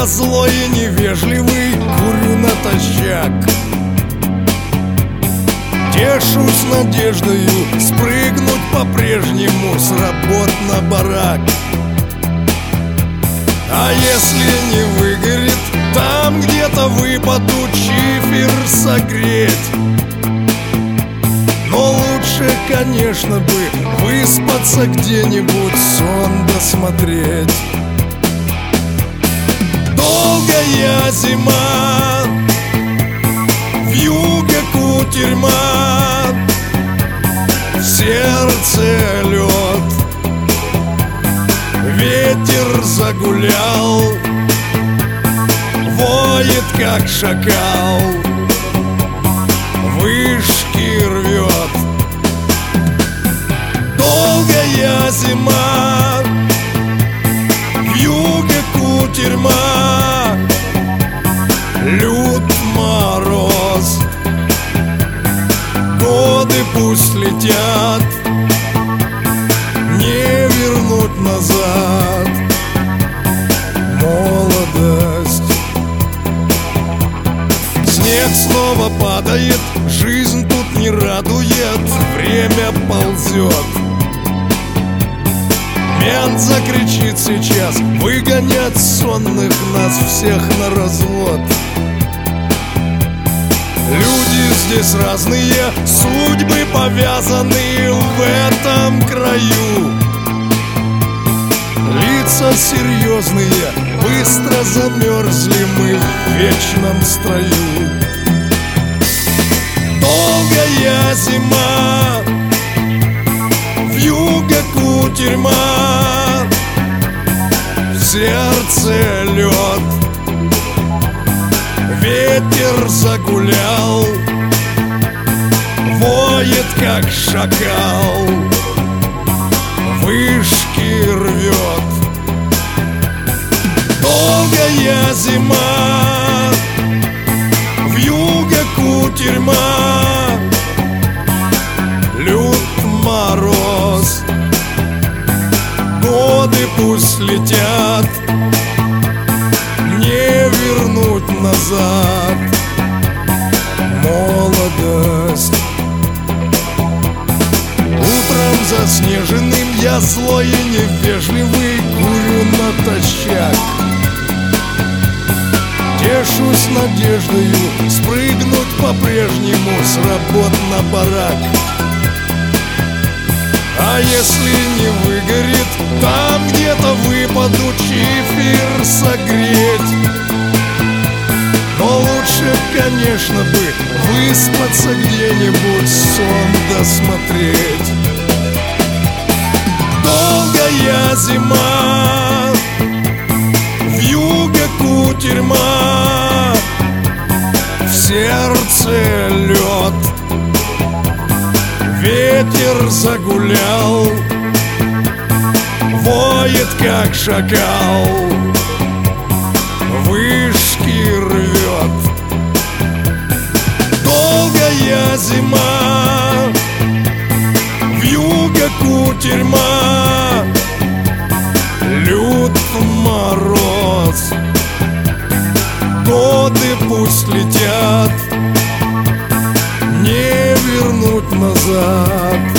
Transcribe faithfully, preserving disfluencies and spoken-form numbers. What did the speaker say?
злой и невежливый, курю натощак. Тешусь надеждою спрыгнуть по-прежнему с работ на барак. А если не выгорит, там где-то выпаду чифер согреть. Но лучше, конечно бы, выспаться где-нибудь, сон досмотреть. Долгая зима, вьюга кутерьма, в сердце лед. Ветер загулял, воет как шакал, вышки рвет. Долгая зима, вьюга кутерьма, лют мороз. Годы пусть летят, не вернуть назад молодость. Снег снова падает, жизнь тут не радует, время ползет. Мент закричит сейчас, выгонять сонных нас всех на развод. Люди здесь разные, судьбы повязаны в этом краю. Лица серьезные, быстро замерзли мы в вечном строю. Долгая зима, вьюга кутерьма, в сердце лед. Ветер загулял, воет как шакал, вышки рвет. Долгая зима, вьюга кутерьма, лют мороз. Годы пусть летят, не вернуть назад молодость. Утром заснеженным я злой и невежливый, курю натощак. Тешусь надеждою спрыгнуть по-прежнему с работ на барак. А если не выгорит, там где-то выпаду чифер согреть. Но лучше, конечно бы, выспаться где-нибудь, сон досмотреть. Долгая зима, вьюга кутерьма, в сердце лед. Ветер загулял, воет как шакал, вышки рвет. Долгая зима, вьюга кутерьма, лют мороз. Годы пусть летят, не вернуть назад